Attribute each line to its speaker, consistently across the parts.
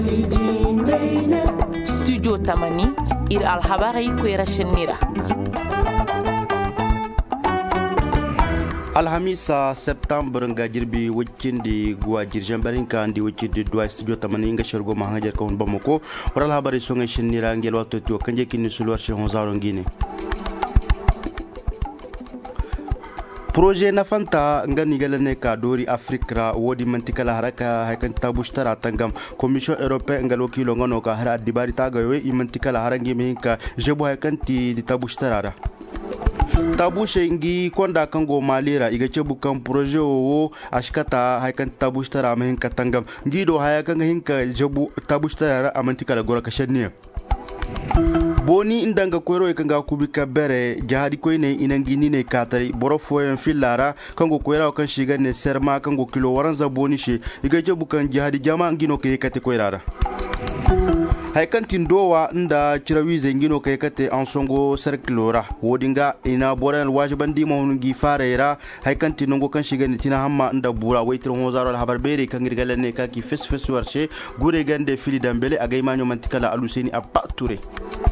Speaker 1: studio tamani ir alhabari kwera shenira
Speaker 2: alhamisa septembre nga jirbi wikindi gwa jirjan barinka andi wikindi dua studio tamani nga shergo mahajar ko bamako oral habari songa shenira ngel wato to kanje kini sulwar she honzaro ngine projet na fanta ngani galane ka dori afrika wodi mantikala haraka hakan tabushtara tangam commission européen ngal wakilo ngono ka hara dibari tagawe imantikala harangi mehinka jebo hakan ti tabushtara tabushe ngi konda kango malira igace bukan projet wo ashkata hakan tabushtara mehinka tangam ngido hayakan hinka jebu tabushtara amantikala gora kashaniya boni indanga koyro e kanga kubika bere jahadi koyne inangini ne katari borofo en fillara kango koyra kan shiga ne serma kango kilo waranza boni she igaje bukan jahadi jama ngino ke kate koyrara haykantin dowa nda cirawize ngino ke kate ansongo serklora wodinga ina boran wajibandi mo ngi farera haykantin ngo kan shiga ne tina hamma nda bura waytro hozaro habar bere kan ngirgalane ka ki fes warshe gure gande fili dambele agay manyo mantikala aluseni abba ture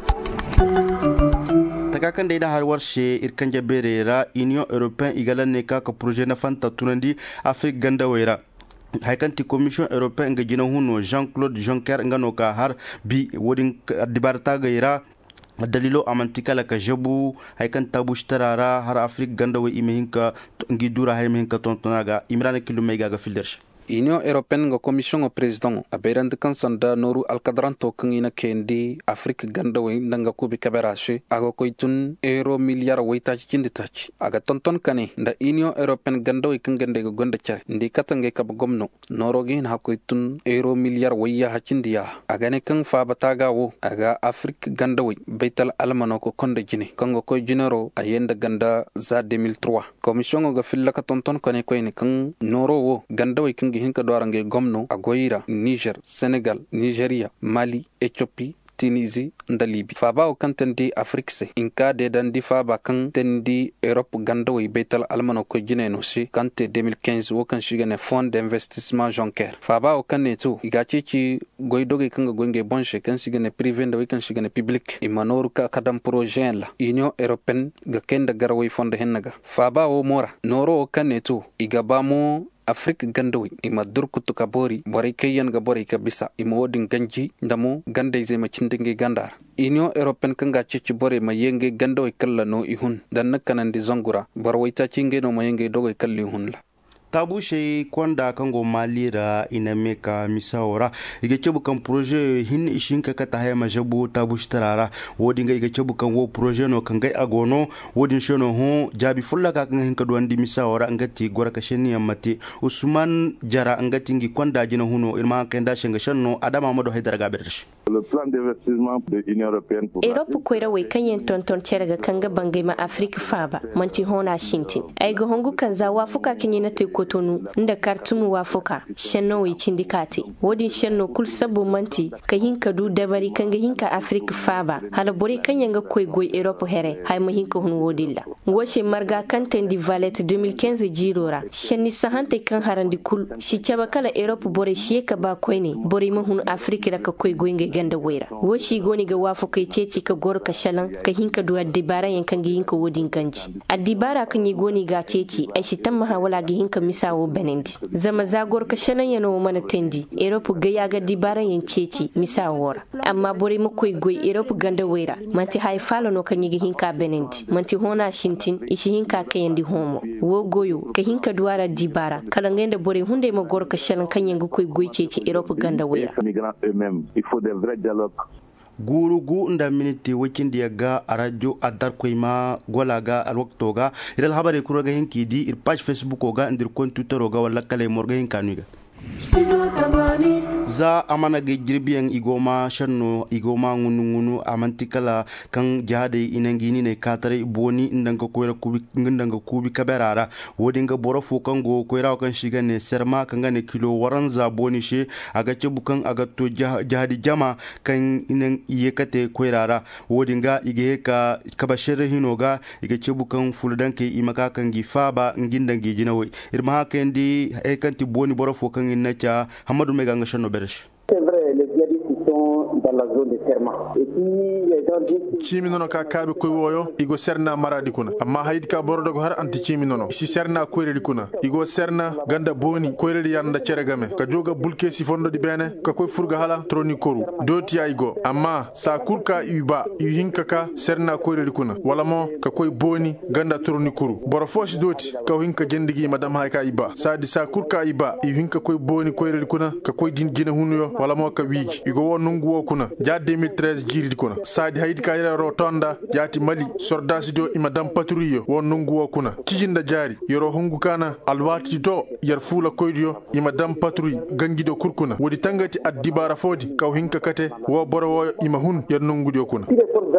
Speaker 2: takakan da har warshe irkan jaberera union européen igalanne ka projet na fanta tunandi afrique ganda wera haykanti commission européen ga jina huno Jean-Claude Juncker ngano ka har bi wodin dibarta gaira dalilo amantikala ka jabu haykan tabushtarara har afrique ganda we imehinka ngidura haymehinka tontonaga imran kilomega ga fildersh
Speaker 3: Union Européenne ga commission o président a beirand kan sanda noru alkadranto kan ina kendi Afrique ganda we nanga kubi kaberashi aga koitun euro milliard waita chindi touch aga tonton kane nda Union Européenne ganda we kan gande ga gonda chare ndi katange kab gomno norogi ha koitun euro milliard waya hachindi ya aga ne kan fa bataga wo aga Afrique ganda we baital almano ko konda jine kango koy jinero ayenda ganda za 2003 commission ga filla ka tonton kane koy ne kan noro wo ganda we kan hinka doarange gomno agoira Niger, Senegal, Nigeria, Mali, Ethiopie, Tunisie, Ndalibi. Faba o kantendi Afrique se. Inka de dandi faba kantendi Europe ganda we betal almano ko jine no si kante 2015 wo kan shigane fond d'investissement Juncker. Faba o kanetu igachichi goidoge kanga goinge bonche kan shigane privé nda we kan shigane public. Imanoru ka kadam projet la. Union Européenne ga kenda garaway fond hennaga. Faba o mora noro o kanetu igabamo Afrique gandawi ima durkutu ka bori bori kayan ga bori ka bisa ima wodin ganji ndamo gande zai macindinge gandar Union Européenne kanga cici bori ma yenge gandawi kala no ihun dan nakanandi zongura borwaita cinge no ma yenge dogo kalli hun la
Speaker 2: tabushe kwanda kango malira inameka misawara igeche bukan projet hin ishinka kata haya majabu tabustarara wodinga igeche bukan wo projet no kangai agono wodin shono ho jabi fulla ka kan hinka duandi misawara ngati gora kasheni yamati Usman Jara ngati ngi kwanda jina huno irma kenda shenga shanno adama mado haidara gabersh
Speaker 4: le plan d'investissement de l'Union européenne pour
Speaker 5: Europe koira we kanyen tonton cerga kanga bangai ma Afrique faba manti hona shintin ay go hongu kanza wafuka kinyina te kotonu nda kartunu wafuka shenno we cindikati wodi shenno kul sabu manti ka hinka du dabari kanga hinka Afrique faba hala bori kanyanga koy goy Europe here hay ma hinka hun wodilla woche marga kanten di valet 2015 jirora shenni sahante kan harandi kul shi caba kala Europe bori sheka ba koyne bori ma hun Afrique da ka koy goynge ganda wera woshi goni ga wafuka ceci ka gor ka shalan ka hinka du adibara yankan gi hinka wodin kanji adibara kan yi goni ga ceci ai shi tamma hawala gi hinka misawo benendi zama zagor ka shanan yano mana tendi Europe ga ya ga dibara yan ceci misawo amma bori mu koy goy Europe ganda wera manti hay falo no kan yi gi hinka benendi manti hona shintin ishi hinka kayandi homo wo goyo ka hinka duwara dibara kala ngende bori hunde ma gor ka shalan kan yanga koy goy ceci Europe ganda wera
Speaker 4: il faut des vrais dialogues
Speaker 2: gurugu nda miniti wakindi yaga radio adar koyma golaga alwaktoga idal habare kuraga hinki di ir page Facebook oga ndir kon Twitter oga wala kale morga hinkanuga za amana ge jirbiyan igoma shanno igoma ngunu amantikala kan jade inangini ne katare boni ndanga koyra kubi ndanga kubi kaberara wodinga borofo kango koyra kan shiga ne serma kanga ne kilo waranza boni she aga cebukan aga to jahadi jama kan inan yekate koyrara wodinga ige ka kabashere hinoga ige cebukan fuldanke imaka kan gifaba ngindangi jinawe irma kendi e kanti boni borofo kan nacha Hamadou Meganga Chano Beresh.
Speaker 6: C'est vrai, il y a des zone de serment. Et puis les gens disent
Speaker 7: ciminono ka kaabe koy woyo igo serna maradi kuna amma haydi ka bordo go har anti ciminono si serna koyredi kuna igo serna ganda boni koyredi yanda ceregame ka joga bulke si fondo di bene ka koy furga hala troni koru doti aygo amma sa kurka iba hinka ka serna koyredi kuna wala mo ka koy boni ganda troni koru boro fosi doti ka hinka jendigi madam hayka iba sa di sa kurka iba hinka koy boni koyredi kuna ka koy din gina hunuyo wala mo ka wiji igo won nungu wo kuna ja 2013 jiridi kuna sa di haydi ka ro tonda yati mali sordasi do ima dam patrouille won nungu wo kuna kijinda jari yoro hongu kana alwati do yar fula koydiyo ima dam patrouille gangido kurkuna wodi tangati addibara fodi kaw hinka kate wo boro wo ima hun yar nungu do kuna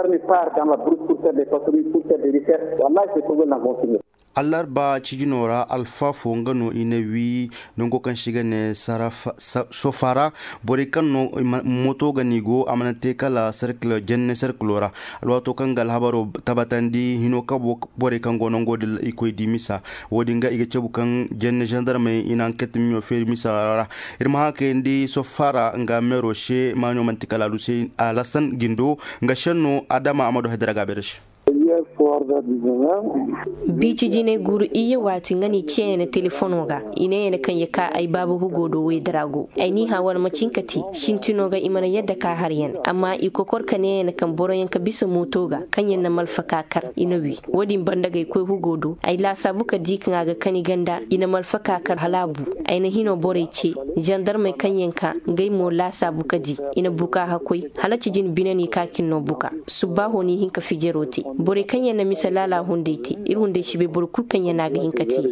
Speaker 2: Alarba cijinora alfa fongano inewi nongo kan shigane sofara borikano moto ganigo amanate kala circle jenne circlora alwato kangal habaro tabatandi hinoka borikango nongo de ikoy dimisa wodinga ige cebukan jenne gendarme ina enquête mio fer misara irma kendi sofara nga meroshe manyo mantikala lusin alasan gindo nga shanno adama amado hadraga beresh
Speaker 5: bici jine guru iya wati ngani cene telefono ga ine yana kan yaka ai babu hugo do we drago ai ni hawan macinkati shintino ga imana yadda ka haryan amma iko korka ne yana kan boro yanka bisa moto ga kan yana malfaka kar inawi wodin banda ga ko hugo do ai la sabuka dikin ga kani ganda ina malfaka kar halabu ai na hino bore ce gendarme kan yanka ngai mo la sabuka di ina buka hakoi halaci jin binani kakin no buka subaho ni hinka fijeroti bore kan yana misalala hundeiti irhunde shibe burkul kan yana ga hinkati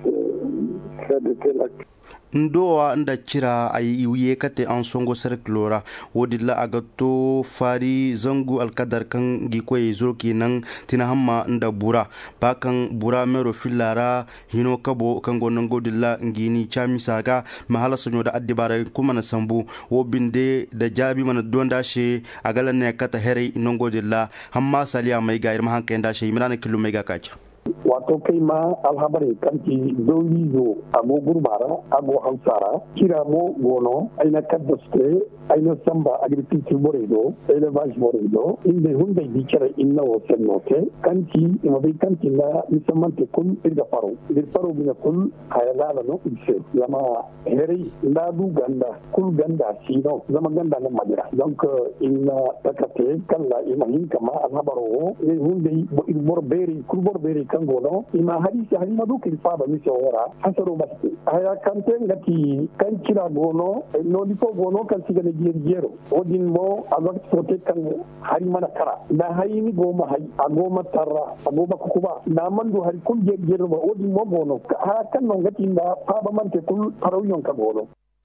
Speaker 2: ndowa nda kira ay wiye kate an songo circlora wodilla agato fari zangu alkadar kan gikoy zurki nan tina hamma nda bura bakan bura mero filara hino kabo kan gonon godilla ngini chamisa ga mahala sonyo da addibara kuma na sambu wobinde da jabi mana donda she agala ne kata here nongodilla hamma saliya mai ga irma hanka nda she imrana kilo mai ga kacha
Speaker 8: wato kai ma alhabari kanki zoyi zo ago gurbara ago hausara kira mo gono aina kaddaste aina samba agriculture boredo élevage boredo inde hunde dikira inna wo sennote kanki imabe kanki la misamante kun irga paro bina kun hayala no ise lama heri ladu ganda kul ganda sino zama ganda na madira donc inna takate kala imahin kama alhabaro ne hunde bor beri kul bor beri kango no ima hadisi halima do kilfaba mission wora hasaro basti haya kante ngati kan kira gono no dito gono kan sigane jero odin mo agak sote kan hari mana kara da hayini goma hay agoma tarra agoma kukuba na mandu hari kun jero ba odin mo gono haya kan no ngati nda faba mante kul parawion ka gono.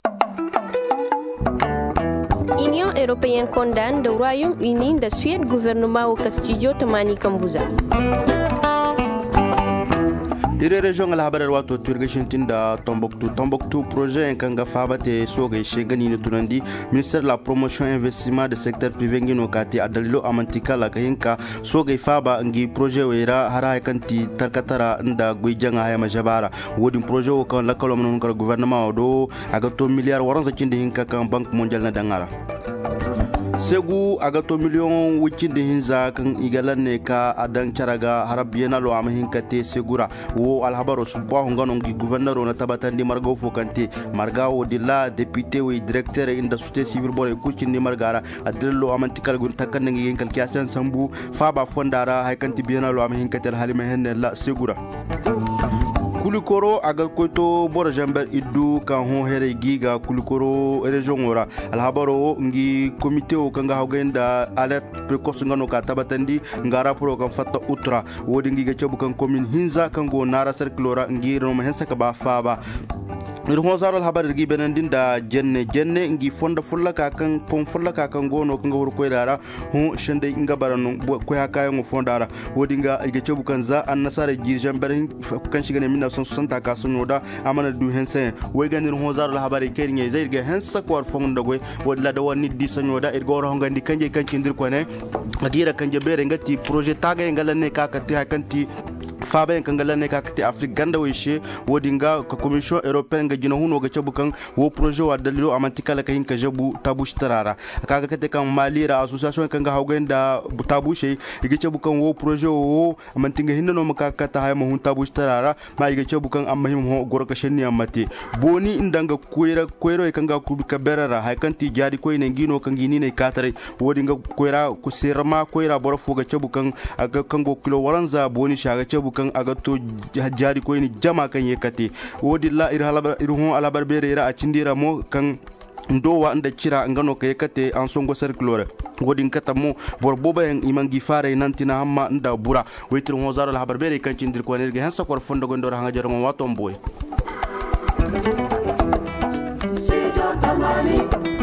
Speaker 5: Union européenne condamne le Royaume-Uni de Suède gouvernement au Castillo Tamani Kambuza.
Speaker 2: ire region alhabarar wato turgashin tinda Tombouctou projet kanga fabate soga shegani ne tunandi ministère de la promotion investissement de secteur privé ngino kati adalilo amantika la kahinka soga faba ngi projet wera hara kanti tarkatara nda guijanga haya majabara wodi projet kan la kolom non kar gouvernement do agato milliard waranza cindi hinka kan banque mondiale na dangara segu agato million wikinde hinza kan igalanne ka adan caraga harabiyana lo amahin kate segura wo alhabaro subahu ngano ngi gouverneur na tabatandi margo fokante marga wo dilla député wi directeur inda société civile bore kucindi margara adillo amantikal gun takkan ngi yen kalkiasan sambu faba fondara hay kanti biyana lo amahin kate halima henne la segura kulikoro aga koto bora jamber iddu kan ho here giga kulikoro region ora alhabaro ngi comité o kanga hawgenda alert precoce ngano ka tabatandi ngara pro kan fatta utra wodi ngi gacabu kan commune hinza kan go nara circlora ngi no hensa ka ba faba irhon zaro alhabar gi benandin da jenne ngi fonda fullaka kan pon fullaka kan gono kan wor koydara ho shende inga barano ko haka ngo fondara wodi nga gacabu kan za an nasara gi jamber kan shigane 1960 ka sunoda amana du hensen way ganir ho zaro alhabar ke ngi zairga hensa ko fonda goy wodla da wani di sanyoda irgoro ngandi kanje kanci ndir ko ne adira kanje bere ngati projet taga ngalanne ka ka kanti faben kangala ne ka kati Afrique ganda wishe wodinga ka commission européenne ga jina huno ga cabukan wo projet wa dalilo amantikala ka hinka jabu tabush tarara kaga kate kan malira association kanga hawgenda tabushe ga cabukan wo projet wo amantinga hinno maka kata hay mahun tabush tarara ma ga cabukan amma him ho gorka shenni amate boni indanga koyro kanga kubika berara hay kanti jadi koy ne ngino kangini ne katare wodinga koyra ku serma koyra boro fuga cabukan aga kango kilo waranza boni shaga cabukan aga to jadi koy ni jama kan yekati wodi la irhon ala barbere ira a cindira mo kan ndowa nda cira ngano ka yekate an songo circulore wodin kata mo bor boba en imangi fare nantina hamma nda bura wetro ho zaro la barbere kan cindir ko nerge han sakor fondo go ndor hanga jaro mo watom boy